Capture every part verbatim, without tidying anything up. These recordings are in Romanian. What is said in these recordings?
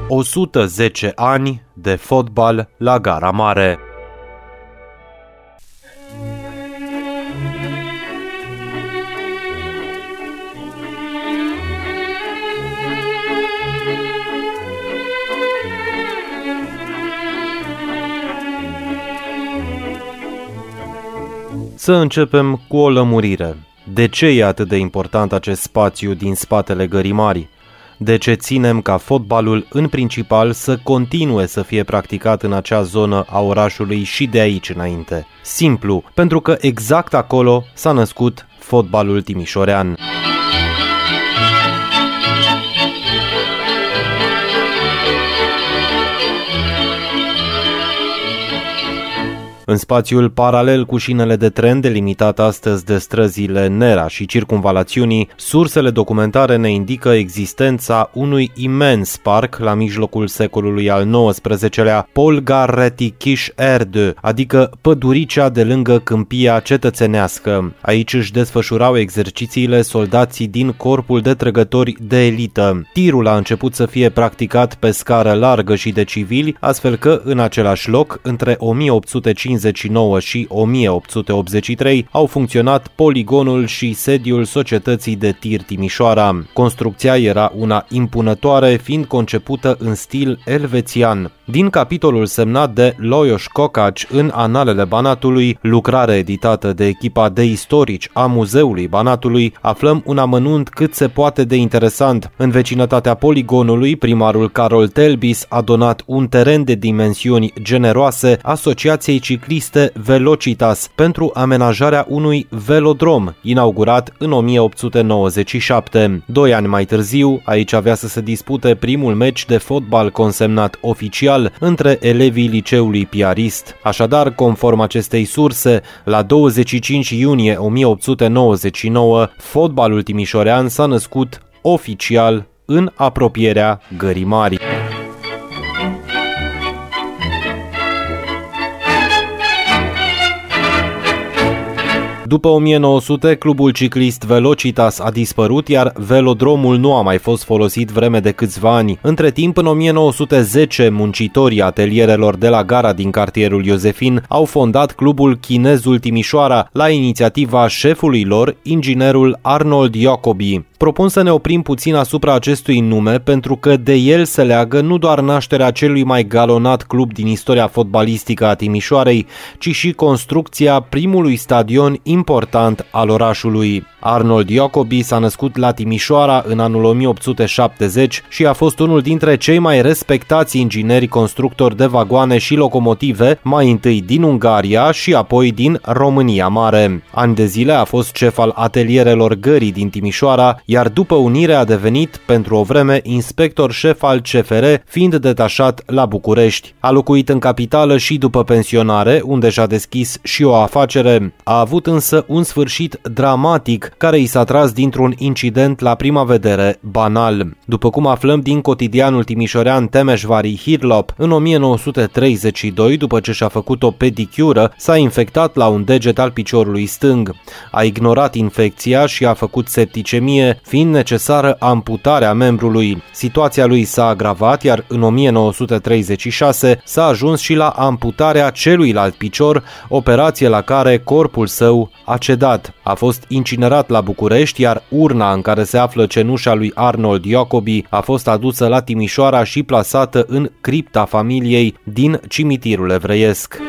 o sută zece ani de fotbal la Gara Mare. Să începem cu o lămurire. De ce e atât de important acest spațiu din spatele Gării Mari? De ce ținem ca fotbalul în principal să continue să fie practicat în acea zonă a orașului și de aici înainte? Simplu, pentru că exact acolo s-a născut fotbalul timișorean. În spațiul paralel cu șinele de tren, delimitat astăzi de străzile Nera și circumvalațiunii, sursele documentare ne indică existența unui imens parc la mijlocul secolului al nouăsprezecelea, Polgarretikish Erdő, adică păduricea de lângă câmpia cetățenească. Aici își desfășurau exercițiile soldații din corpul de trăgători de elită. Tirul a început să fie practicat pe scară largă și de civili, astfel că în același loc, între o mie opt sute cincizeci și nouă și o mie opt sute optzeci și trei, au funcționat poligonul și sediul Societății de Tir Timișoara. Construcția era una impunătoare, fiind concepută în stil elvețian. Din capitolul semnat de Lajos Kokács în Analele Banatului, lucrare editată de echipa de istorici a Muzeului Banatului, aflăm un amănunt cât se poate de interesant. În vecinătatea poligonului, primarul Carol Telbis a donat un teren de dimensiuni generoase Asociației Cicliste Velocitas pentru amenajarea unui velodrom, inaugurat în o mie opt sute nouăzeci și șapte. Doi ani mai târziu, aici avea să se dispute primul meci de fotbal consemnat oficial între elevii liceului Piarist. Așadar, conform acestei surse, la douăzeci și cinci iunie o mie opt sute nouăzeci și nouă, fotbalul timișorean s-a născut oficial în apropierea Gării Mari. După o mie nouă sute, clubul ciclist Velocitas a dispărut, iar velodromul nu a mai fost folosit vreme de câțiva ani. Între timp, în o mie nouă sute zece, muncitorii atelierelor de la gara din cartierul Iosefin au fondat clubul Chinezul Timișoara, la inițiativa șefului lor, inginerul Arnold Jacobi. Propun să ne oprim puțin asupra acestui nume, pentru că de el se leagă nu doar nașterea celui mai galonat club din istoria fotbalistică a Timișoarei, ci și construcția primului stadion important al orașului. Arnold Jacobi s-a născut la Timișoara în anul o mie opt sute șaptezeci și a fost unul dintre cei mai respectați ingineri constructori de vagoane și locomotive, mai întâi din Ungaria și apoi din România Mare. Ani de zile a fost șef al atelierelor Gării din Timișoara, iar după unire a devenit, pentru o vreme, inspector șef al C F R, fiind detașat la București. A locuit în capitală și după pensionare, unde și-a deschis și o afacere. A avut însă un sfârșit dramatic, care i s-a tras dintr-un incident la prima vedere banal. După cum aflăm din cotidianul timișorean Temesvári Hírlap, în o mie nouă sute treizeci și doi, după ce și-a făcut o pedicură, s-a infectat la un deget al piciorului stâng. A ignorat infecția și a făcut septicemie, fiind necesară amputarea membrului. Situația lui s-a agravat, iar în o mie nouă sute treizeci și șase s-a ajuns și la amputarea celuilalt picior, operație la care corpul său a cedat. A fost incinerat la București, iar urna în care se află cenușa lui Arnold Jacobi a fost adusă la Timișoara și plasată în cripta familiei din cimitirul evreiesc.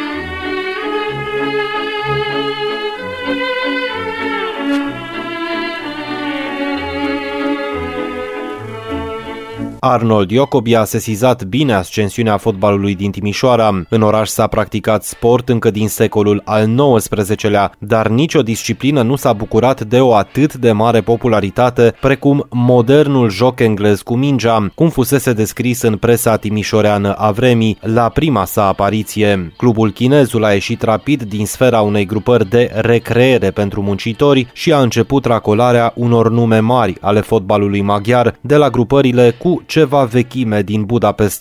Arnold Jacobi a sesizat bine ascensiunea fotbalului din Timișoara. În oraș s-a practicat sport încă din secolul al nouăsprezecelea, dar nicio disciplină nu s-a bucurat de o atât de mare popularitate precum modernul joc englez cu mingea, cum fusese descris în presa timișoreană a vremii la prima sa apariție. Clubul Chinezul a ieșit rapid din sfera unei grupări de recreere pentru muncitori și a început racolarea unor nume mari ale fotbalului maghiar de la grupările cu ceva vechime din Budapesta.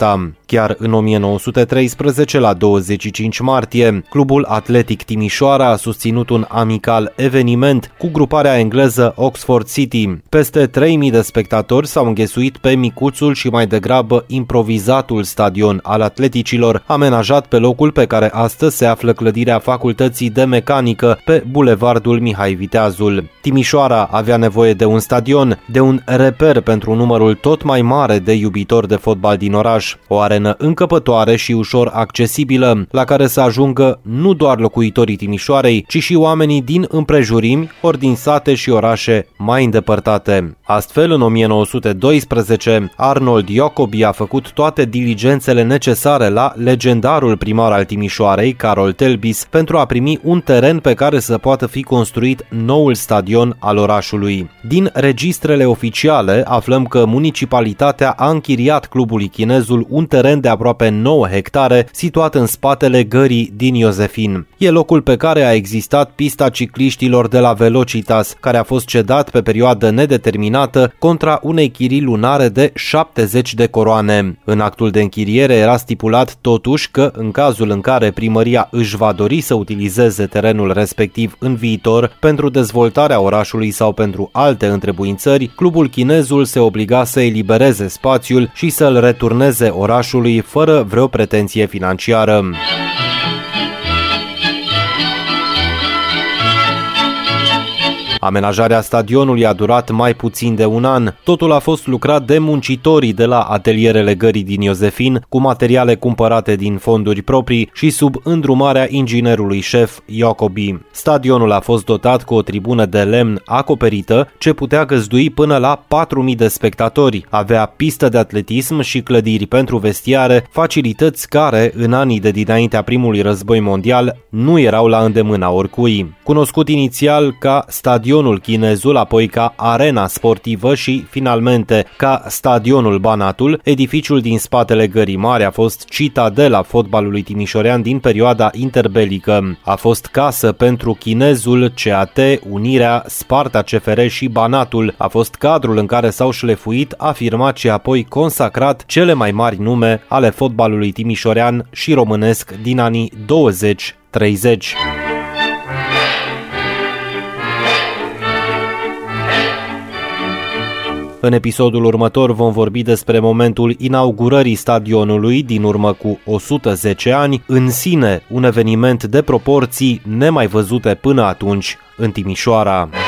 Chiar în o mie nouă sute treisprezece, la douăzeci și cinci martie, Clubul Atletic Timișoara a susținut un amical eveniment cu gruparea engleză Oxford City. Peste trei mii de spectatori s-au înghesuit pe micuțul și mai degrabă improvizatul stadion al atleticilor, amenajat pe locul pe care astăzi se află clădirea Facultății de Mecanică pe bulevardul Mihai Viteazul. Timișoara avea nevoie de un stadion, de un reper pentru numărul tot mai mare de iubitori de fotbal din oraș, o arenă încăpătoare și ușor accesibilă, la care să ajungă nu doar locuitorii Timișoarei, ci și oamenii din împrejurimi, ori din sate și orașe mai îndepărtate. Astfel, în o mie nouă sute doisprezece, Arnold Jacobi a făcut toate diligențele necesare la legendarul primar al Timișoarei, Carol Telbis, pentru a primi un teren pe care să poată fi construit noul stadion al orașului. Din registrele oficiale aflăm că municipalitatea a închiriat clubului Chinezul un teren de aproape nouă hectare, situat în spatele gării din Iosefin. E locul pe care a existat pista cicliștilor de la Velocitas, care a fost cedat pe perioadă nedeterminată contra unei chirii lunare de șaptezeci de coroane. În actul de închiriere era stipulat totuși că, în cazul în care primăria își va dori să utilizeze terenul respectiv în viitor pentru dezvoltarea orașului sau pentru alte întrebuințări, clubul Chinezul se obliga să elibereze spațiul și să-l returneze orașului fără vreo pretenție financiară. Amenajarea stadionului a durat mai puțin de un an. Totul a fost lucrat de muncitorii de la atelierele gării din Iosefin, cu materiale cumpărate din fonduri proprii și sub îndrumarea inginerului șef Jacobi. Stadionul a fost dotat cu o tribună de lemn acoperită, ce putea găzdui până la patru mii de spectatori. Avea pistă de atletism și clădiri pentru vestiare, facilități care, în anii de dinaintea primului război mondial, nu erau la îndemâna oricui. Cunoscut inițial ca Stadion Stadionul Chinezul, apoi ca Arena Sportivă și, finalmente, ca Stadionul Banatul, edificiul din spatele Gării Mari a fost citadela fotbalului timișorean din perioada interbelică. A fost casă pentru Chinezul, C A T, Unirea, Sparta C F R și Banatul. A fost cadrul în care s-au șlefuit, afirmat și apoi consacrat cele mai mari nume ale fotbalului timișorean și românesc din anii douăzeci treizeci. În episodul următor vom vorbi despre momentul inaugurării stadionului din urmă cu o sută zece ani, în sine un eveniment de proporții nemai văzute până atunci în Timișoara.